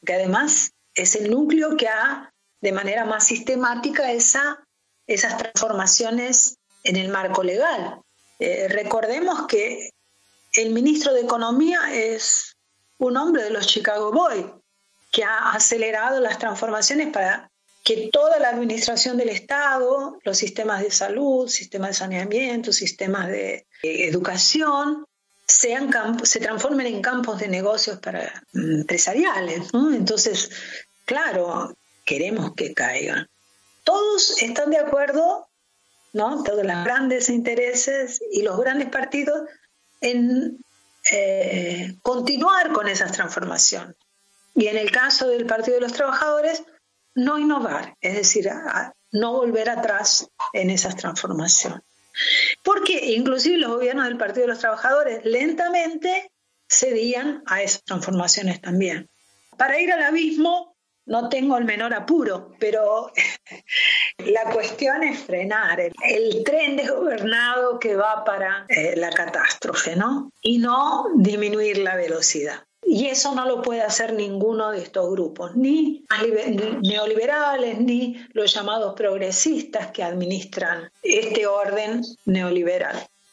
que además es el núcleo que ha, de manera más sistemática, esas transformaciones en el marco legal. Recordemos que el ministro de Economía es un hombre de los Chicago Boys, que ha acelerado las transformaciones para que toda la administración del Estado, los sistemas de salud, sistemas de saneamiento, sistemas de educación, se transformen en campos de negocios empresariales, ¿no? Entonces, claro, queremos que caigan. Todos están de acuerdo, ¿no? Todos los grandes intereses y los grandes partidos en continuar con esas transformaciones. Y en el caso del Partido de los Trabajadores, no innovar, es decir, no volver atrás en esas transformaciones. Porque inclusive los gobiernos del Partido de los Trabajadores lentamente cedían a esas transformaciones también. Para ir al abismo no tengo el menor apuro, pero la cuestión es frenar el tren desgobernado que va para la catástrofe, ¿no? Y no disminuir la velocidad. Y eso no lo puede hacer ninguno de estos grupos, ni neoliberales, ni los llamados progresistas que administran este orden neoliberal.